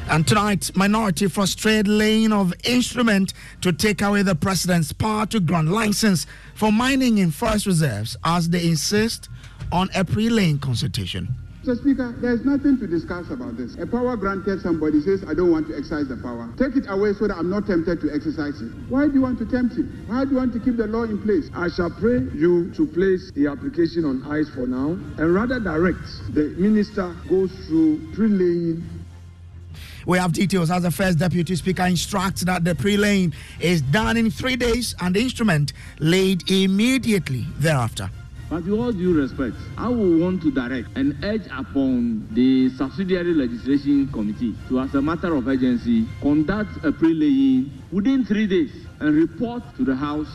And tonight, minority frustrate laying of instrument to take away the president's power to grant license for mining in forest reserves as they insist on a pre-laying consultation. Mr. Speaker, there's nothing to discuss about this. A power granted, somebody says, I don't want to exercise the power. Take it away so that I'm not tempted to exercise it. Why do you want to tempt him? Why do you want to keep the law in place? I shall pray you to place the application on ice for now and rather direct the minister goes through pre-laying. We have details as the first deputy speaker instructs that the pre-laying is done in 3 days and the instrument laid immediately thereafter. But with all due respect, I will want to direct and urge upon the subsidiary legislation committee to, as a matter of urgency, conduct a pre-laying within 3 days and report to the House.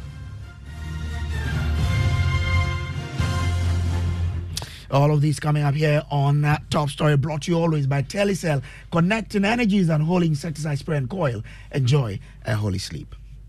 All of these coming up here on Top Story, brought to you always by Telecel, connecting energies and holding insecticide spray and coil. Enjoy a holy sleep.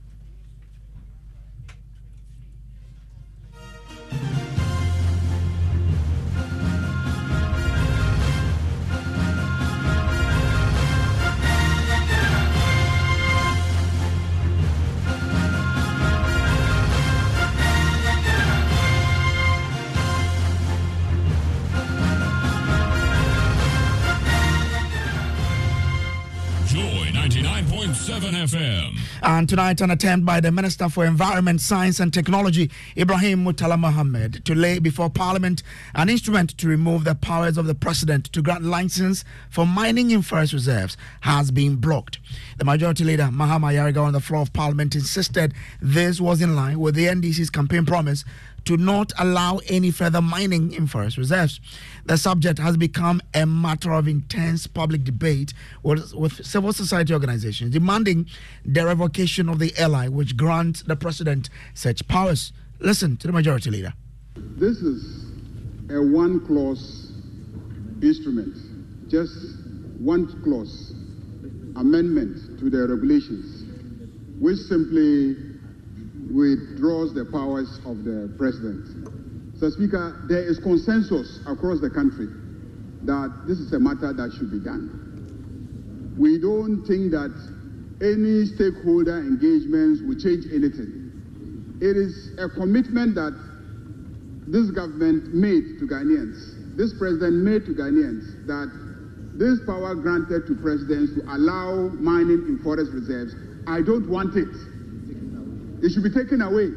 FM. And tonight, an attempt by the Minister for Environment, Science and Technology, Ibrahim Murtala Mohammed, to lay before Parliament an instrument to remove the powers of the President to grant license for mining in forest reserves has been blocked. The Majority Leader, Mahama Yariga, on the floor of Parliament, insisted this was in line with the NDC's campaign promise to not allow any further mining in forest reserves. The subject has become a matter of intense public debate with civil society organizations demanding the revocation of the LI, which grants the president such powers. Listen to the Majority Leader. This is a one-clause instrument, just one clause amendment to the regulations, which simply withdraws the powers of the president. Mr. Speaker, there is consensus across the country that this is a matter that should be done. We don't think that any stakeholder engagements will change anything. It is a commitment that this government made to Ghanaians, this president made to Ghanaians, that this power granted to presidents to allow mining in forest reserves, I don't want it. It should be taken away.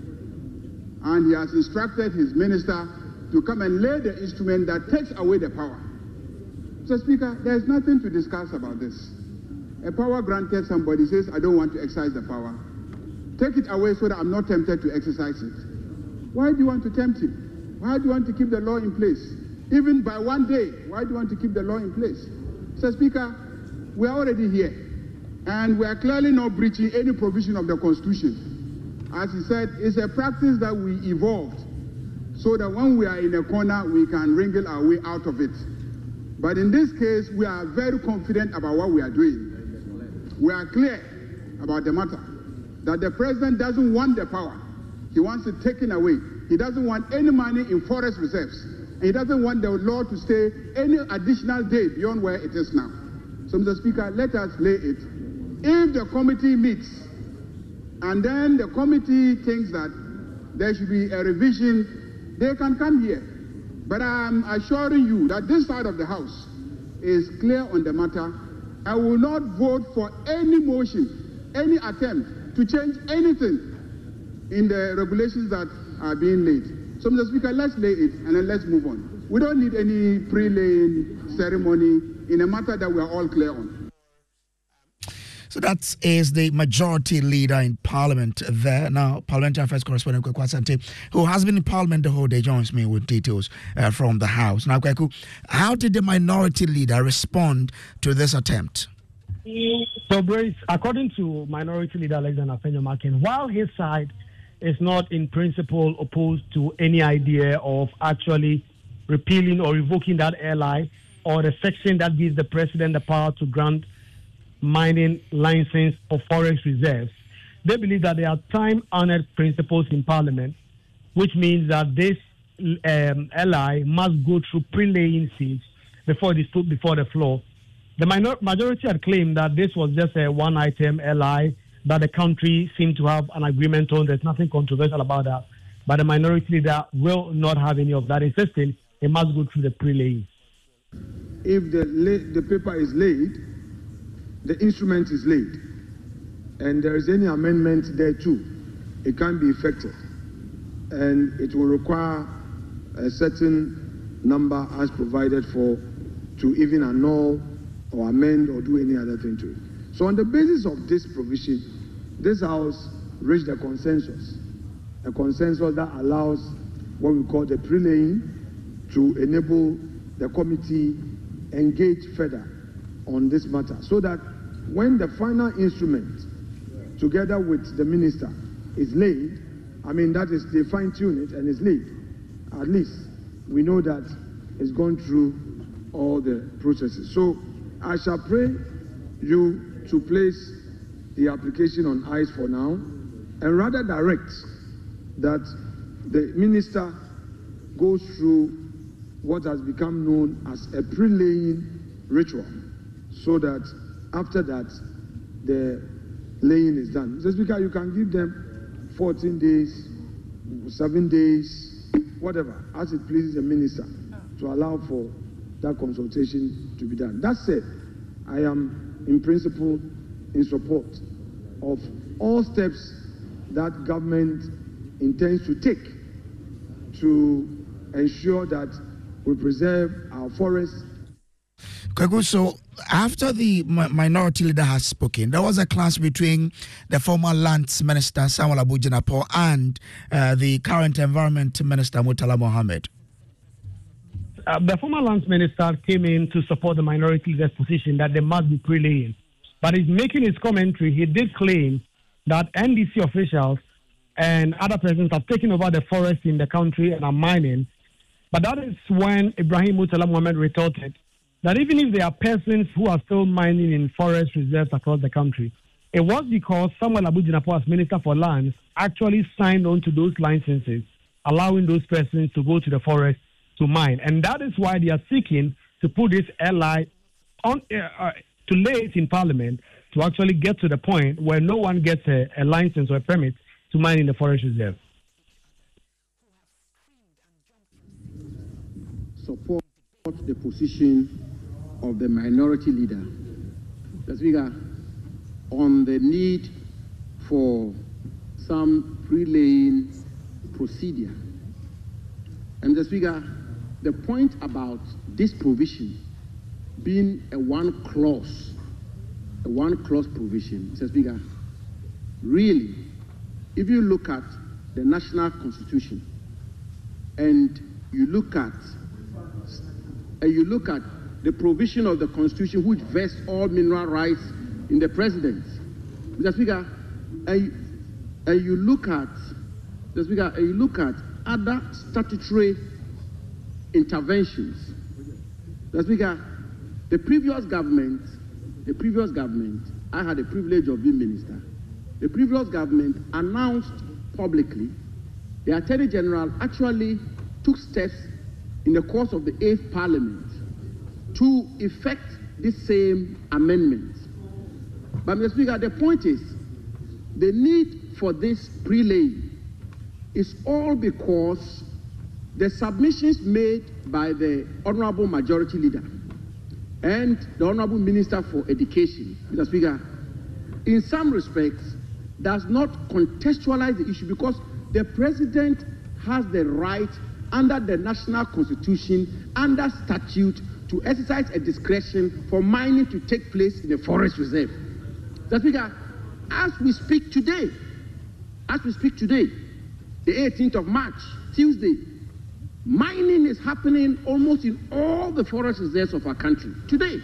And he has instructed his minister to come and lay the instrument that takes away the power. Mr. Speaker, there is nothing to discuss about this. A power granted, somebody says, I don't want to exercise the power. Take it away so that I'm not tempted to exercise it. Why do you want to tempt him? Why do you want to keep the law in place? Even by 1 day, why do you want to keep the law in place? Mr. Speaker, we are already here. And we are clearly not breaching any provision of the Constitution. As he said, it's a practice that we evolved so that when we are in a corner, we can wriggle our way out of it. But in this case, we are very confident about what we are doing. We are clear about the matter, that the president doesn't want the power. He wants it taken away. He doesn't want any money in forest reserves. And he doesn't want the law to stay any additional day beyond where it is now. So, Mr. Speaker, let us lay it. If the committee meets, and then the committee thinks that there should be a revision, they can come here. But I'm assuring you that this side of the House is clear on the matter. I will not vote for any motion, any attempt to change anything in the regulations that are being laid. So, Mr. Speaker, let's lay it and then let's move on. We don't need any pre-laying ceremony in a matter that we are all clear on. So that is the Majority Leader in Parliament there. Now, Parliamentary Affairs Correspondent Kweku Asante, who has been in Parliament the whole day, joins me with details from the House. Now, Kweku, how did the Minority Leader respond to this attempt? So, Brace, according to Minority Leader Alexander Afenyo-Markin, while his side is not in principle opposed to any idea of actually repealing or revoking that LI or the section that gives the president the power to grant mining license for forest reserves, they believe that there are time-honored principles in Parliament, which means that this LI must go through pre-laying stage before it is put before the floor. The majority had claimed that this was just a one-item LI that the country seemed to have an agreement on. There's nothing controversial about that. But the minority leader will not have any of that, insisting it must go through the pre-laying. If the paper is laid, the instrument is laid, and there is any amendment there too, it can be effected. And it will require a certain number as provided for to even annul or amend or do any other thing to it. So on the basis of this provision, this House reached a consensus that allows what we call the pre-laying to enable the committee engage further on this matter, so that when the final instrument, together with the minister, is laid, I mean, that is, they fine-tune it and it's laid, at least we know that it's gone through all the processes. So I shall pray you to place the application on ice for now, and rather direct that the minister goes through what has become known as a pre-laying ritual, so that after that the laying is done. Mr. Speaker, you can give them 14 days, 7 days, whatever, as it pleases the minister, to allow for that consultation to be done. That said, I am in principle in support of all steps that government intends to take to ensure that we preserve our forests. So after the minority leader has spoken, there was a clash between the former lands minister Samuel Abu Jinapor and the current environment minister Murtala Mohammed. The former lands minister came in to support the minority leader's position that there must be pre-laying. But in making his commentary, he did claim that NDC officials and other persons have taken over the forest in the country and are mining. But that is when Ibrahim Murtala Mohammed retorted that even if there are persons who are still mining in forest reserves across the country, it was because Samuel Abu Jinapor, as Minister for Lands, actually signed on to those licenses, allowing those persons to go to the forest to mine. And that is why they are seeking to put this LI on, to lay it in Parliament to actually get to the point where no one gets a license or a permit to mine in the forest reserve. Support the position of the minority leader, Mr. Speaker, on the need for some pre-laying procedure. And Mr. Speaker, the point about this provision being a one-clause provision, Mr. Speaker, really, if you look at the national constitution and you look at the provision of the Constitution which vests all mineral rights in the President, Mr. Speaker, and you look at other statutory interventions, Mr. Speaker, the previous government, I had the privilege of being minister. The previous government announced publicly, the Attorney General actually took steps in the course of the 8th Parliament to effect this same amendment. But, Mr. Speaker, the point is, the need for this pre-laying is all because the submissions made by the Honorable Majority Leader and the Honorable Minister for Education, Mr. Speaker, in some respects, does not contextualize the issue, because the President has the right under the national constitution, under statute, to exercise a discretion for mining to take place in a forest reserve. Mr. Speaker, as we speak today, the 18th of March, Tuesday, mining is happening almost in all the forest reserves of our country. Today.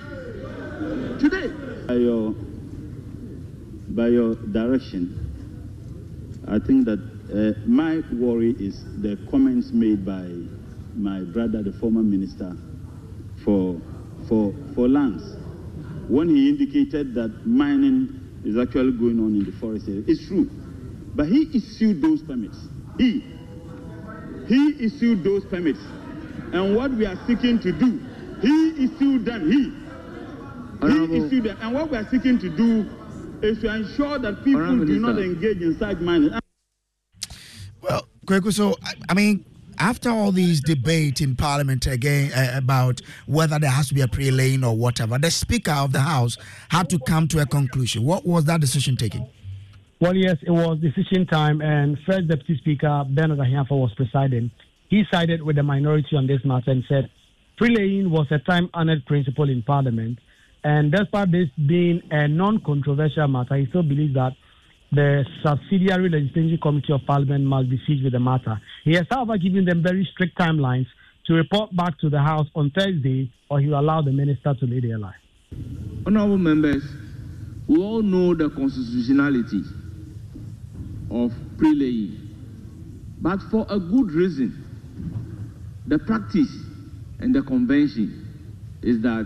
By your direction, I think that my worry is the comments made by my brother, the former minister for lands, when he indicated that mining is actually going on in the forest area. It's true, but he issued those permits. He issued those permits, and what we are seeking to do, he issued them. He issued them. And what we are seeking to do is to ensure that people do not engage in such mining. Well, Kweku, so, I mean, after all these debate in Parliament again about whether there has to be a pre-laying or whatever, the Speaker of the House had to come to a conclusion. What was that decision taking? Well, yes, it was decision time, and First Deputy Speaker Bernard Ahiafa was presiding. He sided with the minority on this matter and said pre-laying was a time-honored principle in Parliament, and despite this being a non-controversial matter, he still believes that the Subsidiary Legislation Committee of Parliament must be seized with the matter. He has, however, given them very strict timelines to report back to the House on Thursday, or he will allow the minister to lay their life. Honourable members, we all know the constitutionality of pre-laying, but for a good reason. The practice and the convention is that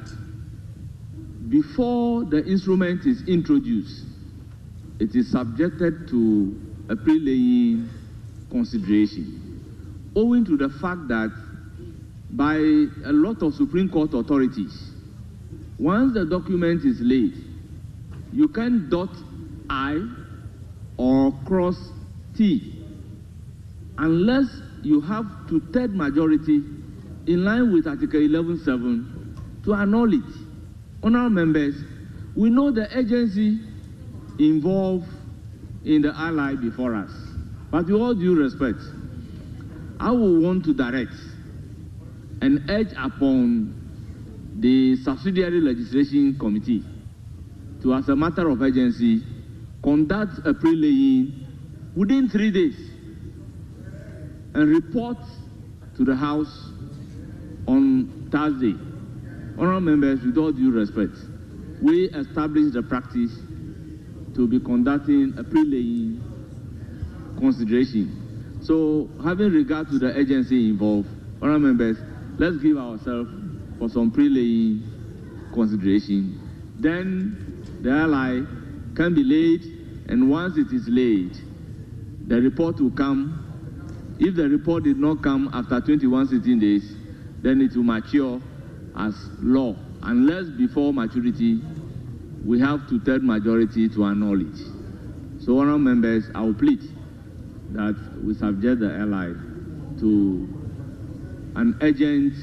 before the instrument is introduced, it is subjected to a pre-laying consideration, owing to the fact that by a lot of Supreme Court authorities, once the document is laid, you can dot I or cross T unless you have two-thirds majority in line with Article 11.7 to annul it. Honourable members, we know the agency involved in the ally before us, but with all due respect, I will want to direct and urge upon the Subsidiary Legislation Committee to, as a matter of urgency, conduct a pre-laying within 3 days and report to the House on Thursday. Honourable members, with all due respect, we established the practice to be conducting a pre-laying consideration. So, having regard to the agency involved, honourable members, let's give ourselves for some pre-laying consideration. Then the ally can be laid, and once it is laid, the report will come. If the report did not come after 21 sitting days, then it will mature as law, unless before maturity we have two-thirds majority to annul it. So, honourable members, I will plead that we subject the ally to an urgent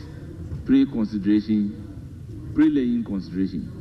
pre-laying consideration.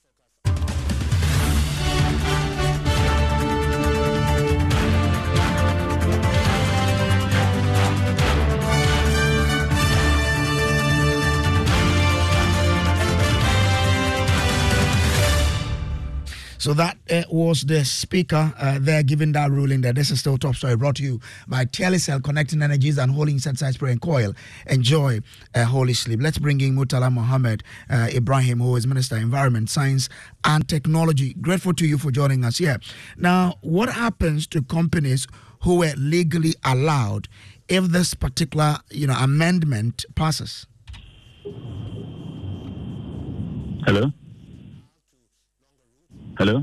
So that was the Speaker there giving that ruling there. This is still Top Story, brought to you by Telecel, connecting energies and holding inside spray and coil. Enjoy a holy sleep. Let's bring in Murtala Mohammed Ibrahim, who is Minister of Environment, Science and Technology. Grateful to you for joining us here. Now, what happens to companies who were legally allowed if this particular amendment passes? Hello? Hello?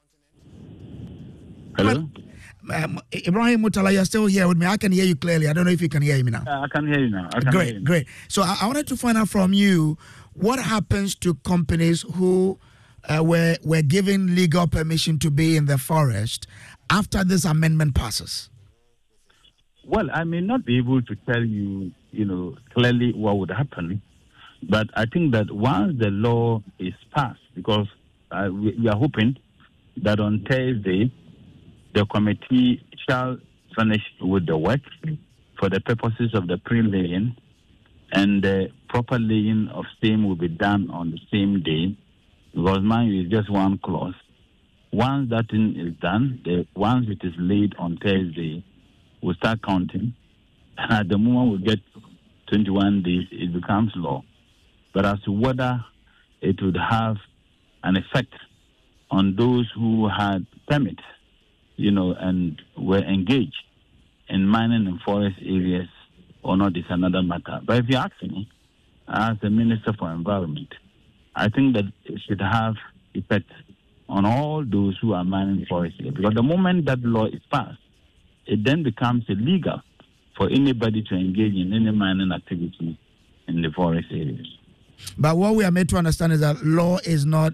Hello? Ibrahim Murtala, you're still here with me. I can hear you clearly. I don't know if you can hear me now. I can hear you now. Great. So I wanted to find out from you, what happens to companies who were given legal permission to be in the forest after this amendment passes? Well, I may not be able to tell you, clearly what would happen, but I think that once the law is passed, because we are hoping that on Thursday, the committee shall finish with the work for the purposes of the pre-laying, and the proper laying of same will be done on the same day, because mine is just one clause. Once that thing is done, once it is laid on Thursday, we'll start counting. And at the moment we get 21 days, it becomes law. But as to whether it would have an effect on those who had permits, and were engaged in mining in forest areas or not is another matter. But if you ask me, as the Minister for Environment, I think that it should have effect on all those who are mining forest areas. Because the moment that law is passed, it then becomes illegal for anybody to engage in any mining activity in the forest areas. But what we are made to understand is that law is not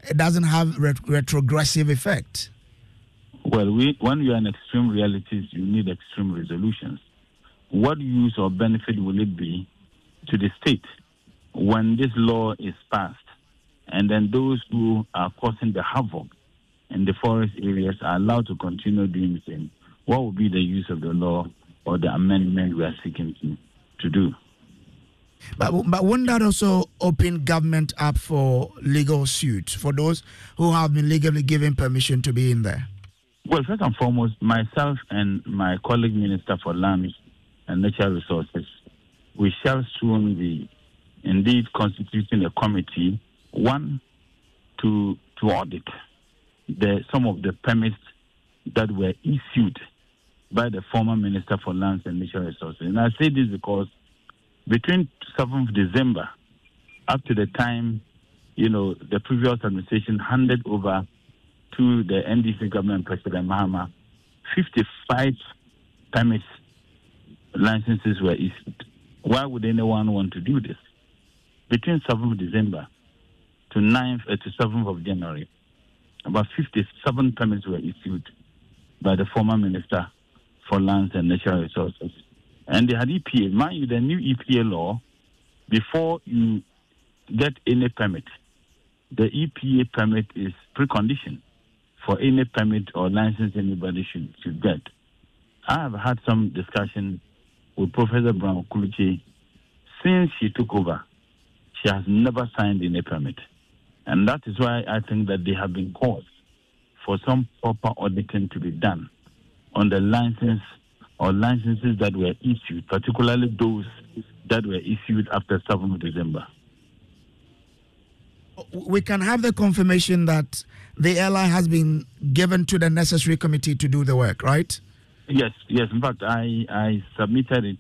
it doesn't have retrogressive effect? Well, when you are in extreme realities, you need extreme resolutions. What use or benefit will it be to the state when this law is passed, and then those who are causing the havoc in the forest areas are allowed to continue doing the same? What would be the use of the law or the amendment we are seeking to do? But wouldn't that also open government up for legal suits for those who have been legally given permission to be in there? Well, first and foremost, myself and my colleague Minister for Lands and Natural Resources, we shall soon be indeed constituting a committee, one, to audit some of the permits that were issued by the former Minister for Lands and Natural Resources. And I say this because between 7th December up to the time, the previous administration handed over to the NDC government, President Mahama, 55 permits, licenses were issued. Why would anyone want to do this? Between 7th December to 7th of January, about 57 permits were issued by the former Minister for Lands and Natural Resources. And they had EPA. Mind you, the new EPA law, before you get any permit, the EPA permit is precondition for any permit or license anybody should get. I have had some discussion with Professor Brown Kuluchi. Since she took over, she has never signed any permit. And that is why I think that they have been called for some proper auditing to be done on the licenses that were issued, particularly those that were issued after 7th December. We can have the confirmation that the LI has been given to the necessary committee to do the work, right? Yes. In fact, I submitted it.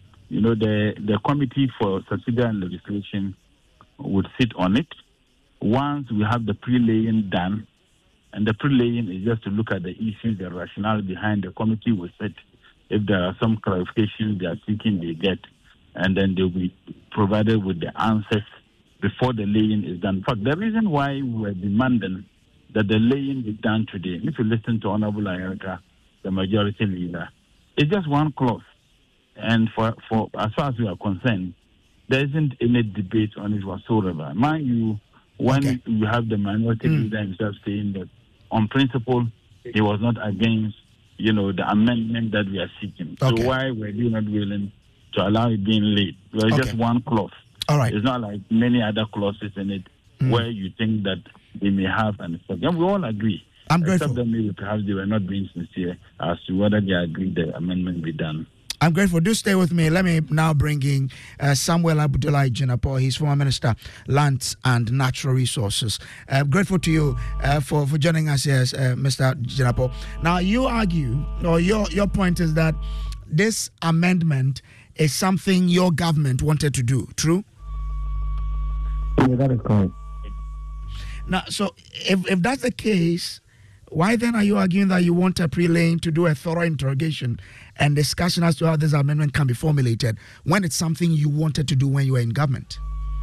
The committee for subsidiary and legislation would sit on it. Once we have the pre-laying done, and the pre-laying is just to look at the issues, the rationale behind, the committee will sit. If there are some clarifications they are seeking, they get, and then they'll be provided with the answers before the laying is done. In fact, the reason why we were demanding that the laying be done today, if you listen to Honorable Ayerika, the majority leader, it's just one clause. And for as far as we are concerned, there isn't any debate on it whatsoever. Mind you, when you have the minority leader himself saying that on principle he was not against, the amendment that we are seeking. So why were you not willing to allow it being laid? Well, it's just one clause. All right. It's not like many other clauses in it where you think that they may have an effect. And we all agree. I'm grateful. Except that maybe perhaps they were not being sincere as to whether they agreed the amendment be done. I'm grateful. Do stay with me. Let me now bring in Samuel Abdullahi Jinapor. He's former Minister, Lands and Natural Resources. Grateful to you for joining us here, Mr. Jinapor. Now, you argue, or your point is that this amendment is something your government wanted to do. True? Yeah, that is correct. Now, so if that's the case, why then are you arguing that you want a pre-laying to do a thorough interrogation and discussion as to how this amendment can be formulated when it's something you wanted to do when you were in government?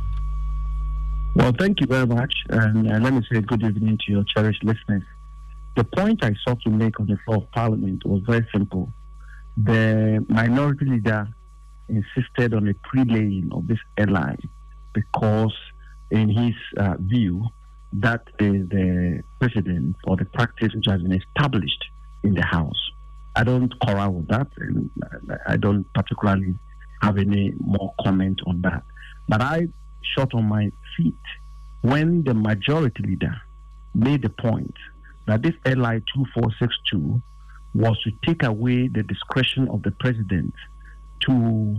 Well, thank you very much. And let me say good evening to your cherished listeners. The point I sought to make on the floor of Parliament was very simple. The minority leader insisted on a pre-laying of this LI because, in his view, that is the precedent or the practice which has been established in the House. I don't quarrel with that, and I don't particularly have any more comment on that. But I shot on my feet when the majority leader made the point that this LI 2462 was to take away the discretion of the president to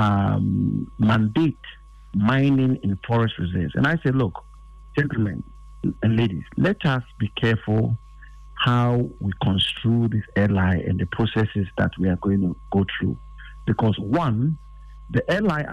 mandate mining in forest reserves. And I said, look, gentlemen and ladies, let us be careful how we construe this LI and the processes that we are going to go through. Because one, the LI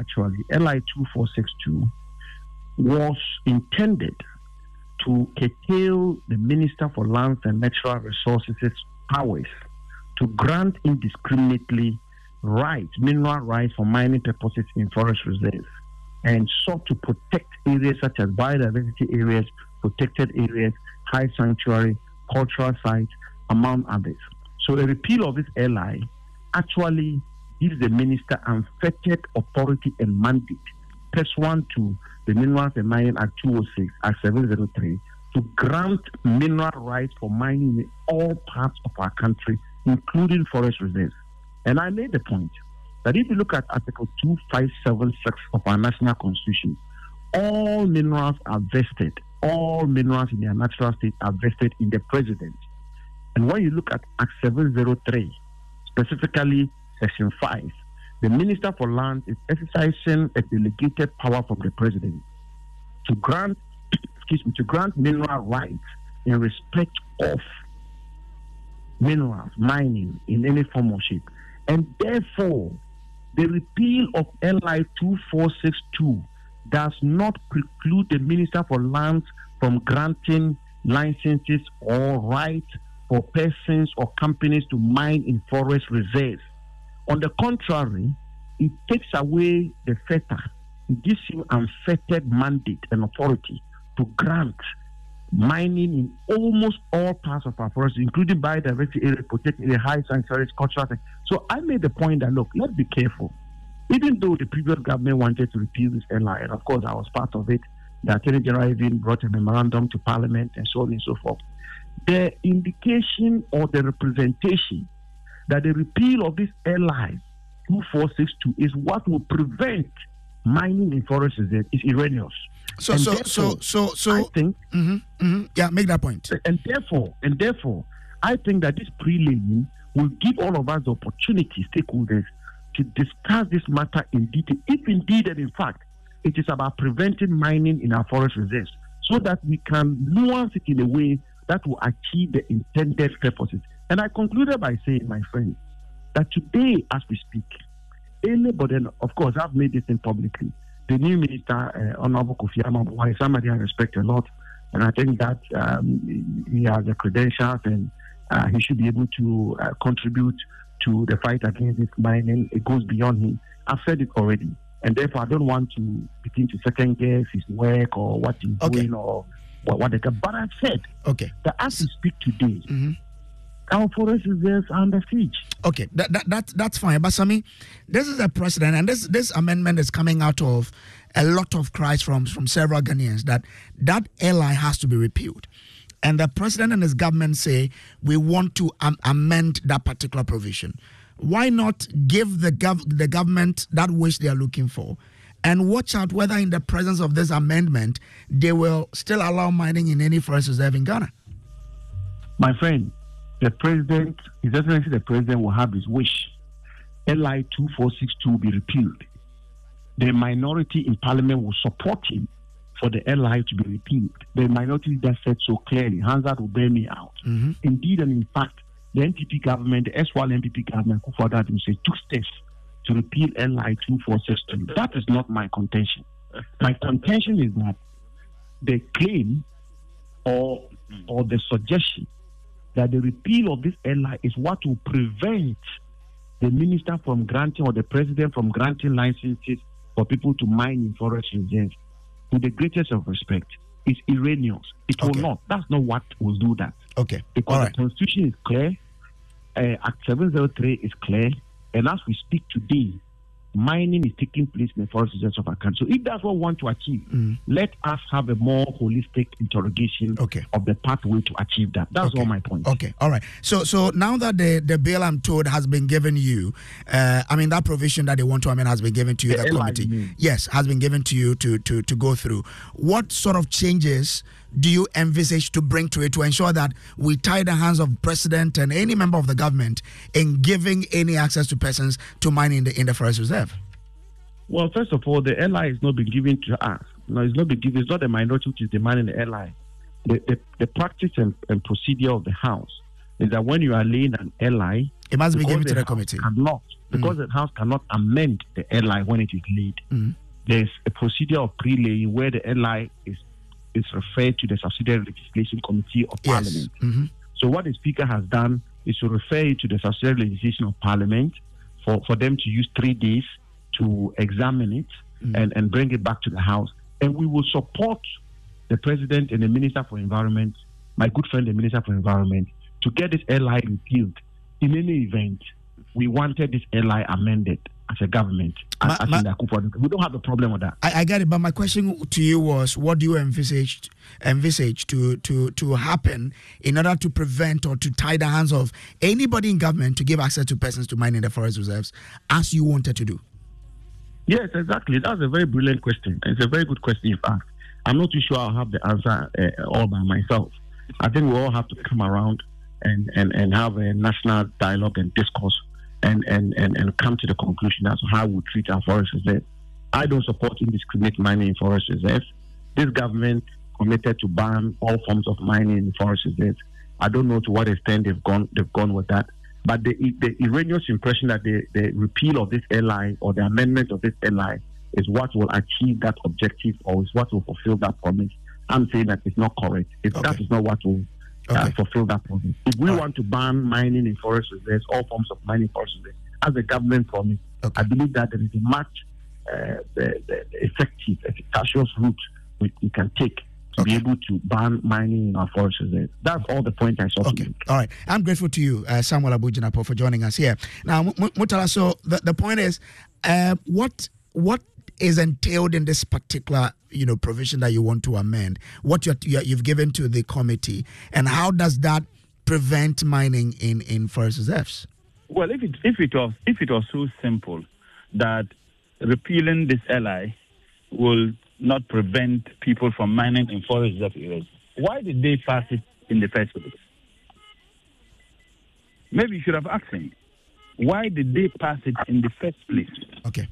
2462 was intended to curtail the Minister for Lands and Natural Resources' powers to grant indiscriminately mineral rights for mining purposes in forest reserves, and sought to protect areas such as biodiversity areas protected areas, high sanctuary, cultural sites, among others. So a repeal of this LI actually gives the minister unfettered authority and mandate pursuant to the Minerals and Mining Act 206, Act 703, to grant mineral rights for mining in all parts of our country, including forest reserves. And I made the point that if you look at Article 2576 of our national constitution, all minerals are vested, all minerals in their natural state are vested in the president. And when you look at Act 703, specifically Section 5, the Minister for Land is exercising a delegated power from the president to grant, to grant mineral rights in respect of minerals, mining in any form or shape. And therefore, the repeal of LI 2462 does not preclude the Minister for Lands from granting licenses or rights for persons or companies to mine in forest reserves. On the contrary, it takes away the fetter. It gives you unfettered mandate and authority to grant mining in almost all parts of our forests, including biodiversity area, protected area, high sanctuaries, cultural things. So I made the point that, look, let's be careful. Even though the previous government wanted to repeal this LI, and of course I was part of it, the Attorney General even brought a memorandum to Parliament and so on and so forth. The indication or the representation that the repeal of this LI 2462 is what will prevent mining in forest reserves is erroneous. So I think, yeah, make that point. And therefore, I think that this pre-laying will give all of us the opportunity, stakeholders, to discuss this matter in detail, if indeed and in fact it is about preventing mining in our forest reserves, so that we can nuance it in a way that will achieve the intended purposes. And I concluded by saying, my friend, that today, as we speak, anybody, and of course, I've made this thing publicly, the new minister, Honorable Kofi Amabwa, is somebody I respect a lot, and I think that he has the credentials and he should be able to contribute to the fight against this mining. It goes beyond him. I've said it already, and therefore I don't want to begin to second guess his work or what he's doing or what they can. But I've said that as we speak today, our forest reserves are under siege. Okay, that's fine. But Sami, this is a precedent, and this amendment is coming out of a lot of cries from several Ghanaians that LI has to be repealed. And the president and his government say, we want to amend that particular provision. Why not give the government that wish they are looking for, and watch out whether in the presence of this amendment, they will still allow mining in any forest reserve in Ghana? My friend, the president, His Excellency the President, will have his wish. LI 2462 will be repealed. The minority in Parliament will support him for the LI to be repealed. The minority that said so clearly, Hansard will bear me out. Indeed, and in fact, the NPP government, the S1 NPP government, took steps to repeal LI 2462. That is not my contention. My contention is that the claim or the suggestion that the repeal of this LI is what will prevent the minister from granting or the president from granting licenses for people to mine in forest reserves, with the greatest of respect, is erroneous. It will not. That's not what will do that. Okay. Because the Constitution is clear, Act 703 is clear, and as we speak today, mining is taking place in the forest reserves of our country. So if that's what we want to achieve, let us have a more holistic interrogation of the pathway to achieve that. That's all my point. Okay, all right. So now that the bill, I'm told, has been given you, that provision that they want to amend has been given to you, the committee. Yes, has been given to you to go through. What sort of changes do you envisage to bring to it to ensure that we tie the hands of President and any member of the government in giving any access to persons to mine in the forest reserve? Well, first of all, the LI has not been given to us. No, it's not been given. It's not the minority which is demanding the LI. The practice and procedure of the House is that when you are laying an LI, it must be given to the committee. Because the House cannot amend the LI when it is laid. There's a procedure of pre-laying where the LI is referred to the Subsidiary Legislation Committee of Parliament. So what the Speaker has done is to refer it to the Subsidiary Legislation of Parliament for them to use 3 days to examine it and bring it back to the House. And we will support the President and the Minister for Environment, my good friend, the Minister for Environment, to get this LI repealed. In any event, we wanted this LI amended as a government. We don't have a problem with that. I get it, but my question to you was, what do you envisage to happen in order to prevent or to tie the hands of anybody in government to give access to persons to mine in the forest reserves, as you wanted to do? Yes, exactly. That's a very brilliant question. It's a very good question you've asked. I'm not too sure I'll have the answer all by myself. I think we all have to come around and have a national dialogue and discourse and come to the conclusion as to how we treat our forest reserves. I don't support indiscriminate mining in forest reserves. This government committed to ban all forms of mining in forest reserves. I don't know to what extent they've gone with that. But the erroneous impression that the repeal of this LI or the amendment of this LI is what will achieve that objective or is what will fulfill that promise, I'm saying that it's not correct. That is not what will fulfill that promise. If we want to ban mining in forest reserves, all forms of mining in forest reserves, as a government promise, I believe that there is a much effective, efficacious route we can take to be able to ban mining in our forest reserves. That's all the point I saw. Okay, all right. I'm grateful to you, Samuel Abu-Jinapor, for joining us here. Now, Murtala, so the point is, what is entailed in this particular, provision that you want to amend? What you've given to the committee, and how does that prevent mining in forest reserves? Well, if it was so simple that repealing this LI will not prevent people from mining in forest reserve areas, why did they pass it in the first place? Maybe you should have asked him. Why did they pass it in the first place? Okay.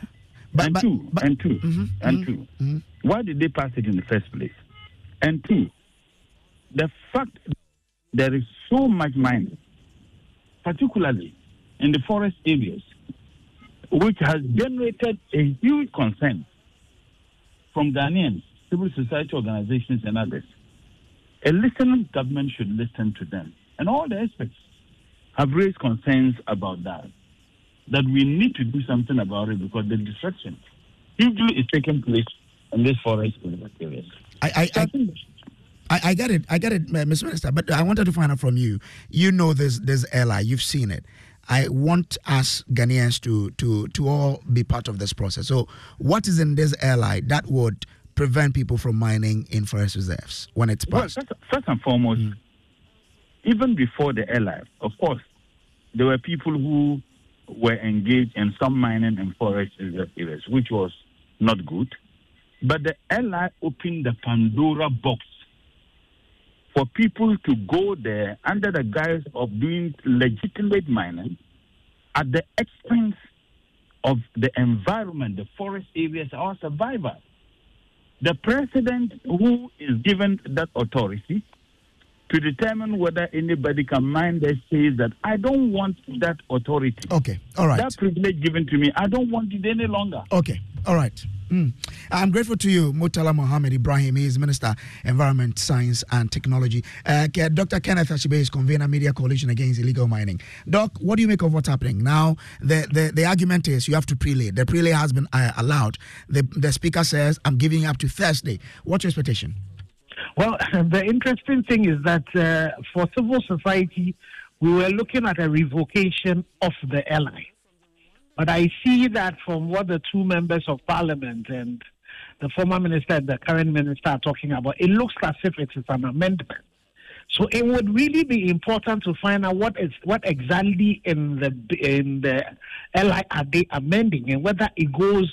Why did they pass it in the first place? And two, the fact there is so much mining, particularly in the forest areas, which has generated a huge concern from Ghanaians, civil society organizations and others. A listening government should listen to them. And all the experts have raised concerns about that we need to do something about it because the destruction usually is taking place in this forest areas. I get it, Mr. Minister, but I wanted to find out from you. You know this LI, you've seen it. I want us Ghanaians to all be part of this process. So what is in this LI that would prevent people from mining in forest reserves when it's passed? Well, first and foremost, even before the LI, of course, there were people who were engaged in some mining in forest reserve areas, which was not good. But the LI opened the Pandora box for people to go there under the guise of doing legitimate mining at the expense of the environment, the forest areas, our survival. The president who is given that authority to determine whether anybody can mine there says that I don't want that authority. Okay, all right. That privilege given to me, I don't want it any longer. Okay, all right. I'm grateful to you, Murtala Mohammed Ibrahim. He is Minister, Environment, Science and Technology. Dr. Kenneth Achibey is convener Media Coalition Against Illegal Mining. Doc, what do you make of what's happening? Now, the argument is you have to prelay. The prelay has been allowed. The speaker says, I'm giving up to Thursday. What's your expectation? Well, the interesting thing is that for civil society, we were looking at a revocation of the LI. But I see that from what the two members of parliament and the former minister and the current minister are talking about, it looks as if it is an amendment. So it would really be important to find out what exactly in the LI are they amending and whether it goes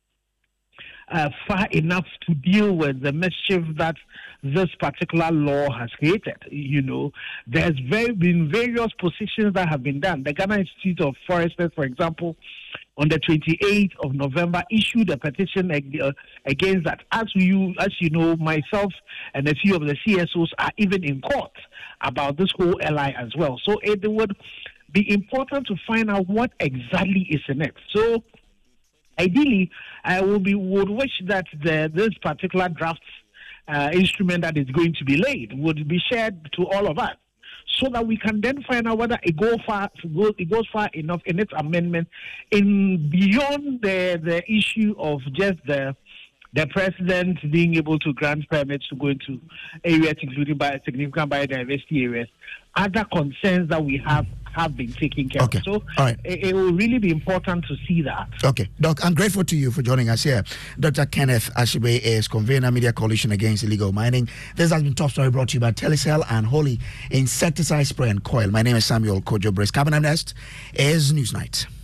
far enough to deal with the mischief that this particular law has created. There's been various positions that have been done. The Ghana Institute of Foresters, for example, on the 28th of November, issued a petition against that. As you know, myself and a few of the CSOs are even in court about this whole LI as well. So it would be important to find out what exactly is in it. So ideally, I would wish that this particular draft instrument that is going to be laid would be shared to all of us, so that we can then find out whether it goes far enough in its amendment, in beyond the issue of just the the president being able to grant permits to go into areas including significant biodiversity areas, other concerns that we have been taken care of. So it will really be important to see that. Okay, Doc, I'm grateful to you for joining us here. Dr. Kenneth Ashibe is convener Media Coalition Against Illegal Mining. This has been Top Story brought to you by Telecel and Holy Insecticide Spray and Coil. My name is Samuel Kojo Brace. Coming up next is Newsnight.